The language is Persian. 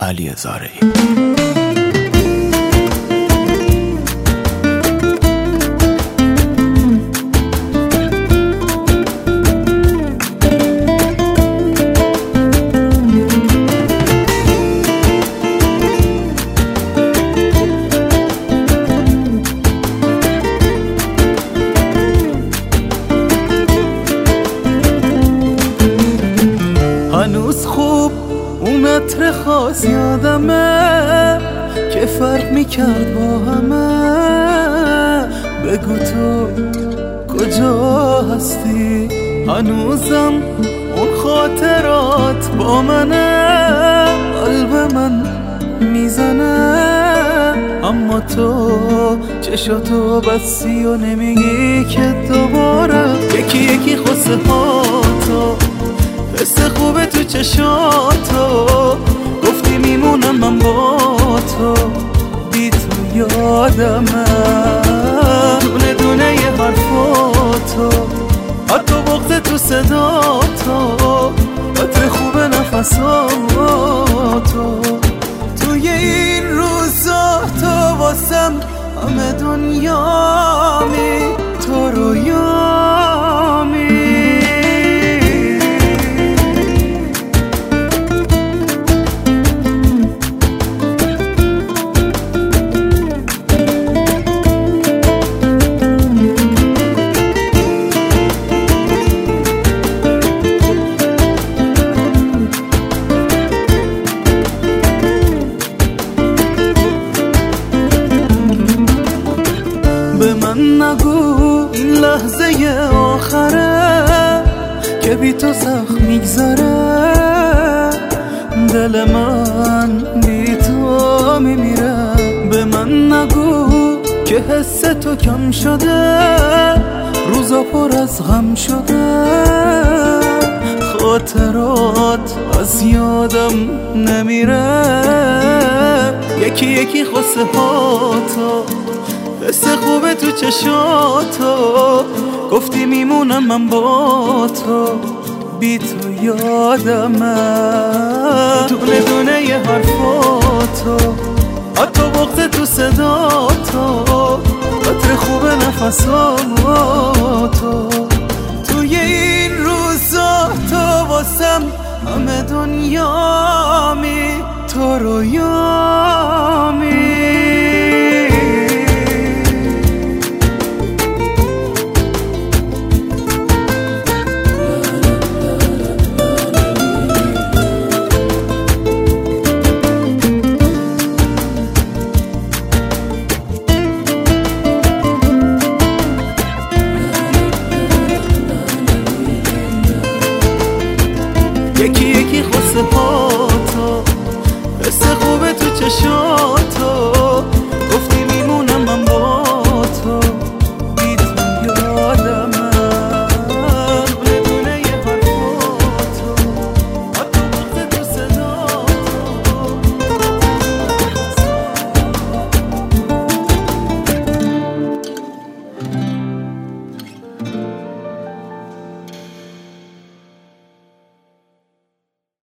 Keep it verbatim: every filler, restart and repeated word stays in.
علی زارعی. هنوز خوب اون عطر خاص یادمه که فرق میکرد با همه. بگو تو کجا هستی؟ هنوزم اون خاطرات با منه، قلب من میزنه. اما تو چشاتو بستی و نمیگی که دوباره یکی یکی خسته هاتو، حس خوبه تو چشاتو، گفتی میمونم من با تو، بی تو یادمه دونه دونه یه حرفاتو، حتی بغض تو صداتو، عطر خوبه نفساتو. توی این روزا تو واسم همه دنیامی، تو رویامی. به من نگو این لحظه آخره که بی تو سخت میگذره، دل من بی تو میمیره. به من نگو که حس تو کم شده، روزا پر از غم شده، خاطرات از یادم نمیره. یکی یکی خسته هاتو، حس خوبه تو چشاتو، گفتی میمونم من با تو، بی تو یادمه دونه دونه یه حرفاتو، حتی بغض تو صداتو، عطر خوبه نفساتو. توی این روزا تو واسم همه دنیامی، تو رویامی. یکی یکی خسته هاتو، حس خوبه تو چشات